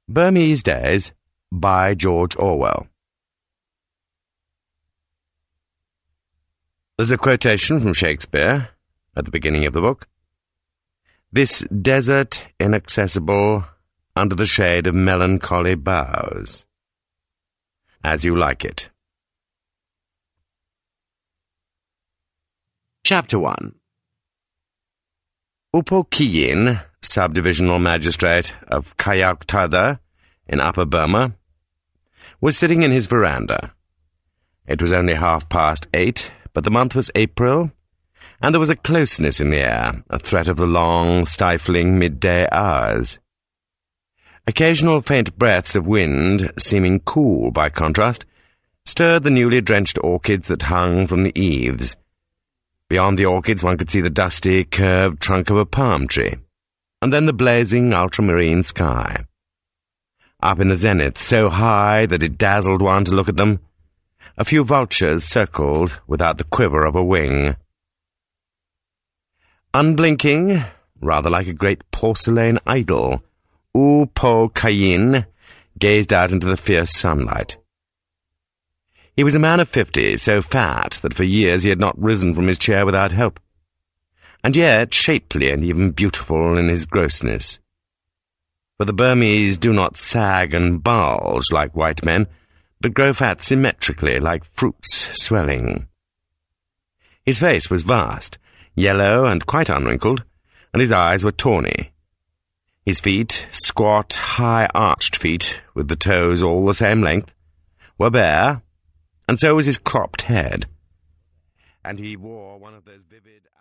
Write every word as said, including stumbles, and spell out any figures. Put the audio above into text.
Burmese Days by George Orwell. There's a quotation from Shakespeare at the beginning of the book. "This desert inaccessible, under the shade of melancholy boughs." As you like it. Chapter one. Upo Kyin, Subdivisional Magistrate of Kayaktada in Upper Burma, was sitting in his veranda. It was only half past eight, but the month was April, and there was a closeness in the air, a threat of the long, stifling midday hours. Occasional faint breaths of wind, seeming cool by contrast, stirred the newly drenched orchids that hung from the eaves. Beyond the orchids one could see the dusty, curved trunk of a palm tree, and then the blazing ultramarine sky. Up in the zenith, so high that it dazzled one to look at them, a few vultures circled without the quiver of a wing. Unblinking, rather like a great porcelain idol, Upo Kyin gazed out into the fierce sunlight. He was a man of fifty, so fat that for years he had not risen from his chair without help, and yet shapely and even beautiful in his grossness. For the Burmese do not sag and bulge like white men, but grow fat symmetrically like fruits swelling. His face was vast, yellow and quite unwrinkled, and his eyes were tawny. His feet, squat, high-arched feet, with the toes all the same length, were bare, and so was his cropped head, and he wore one of those vivid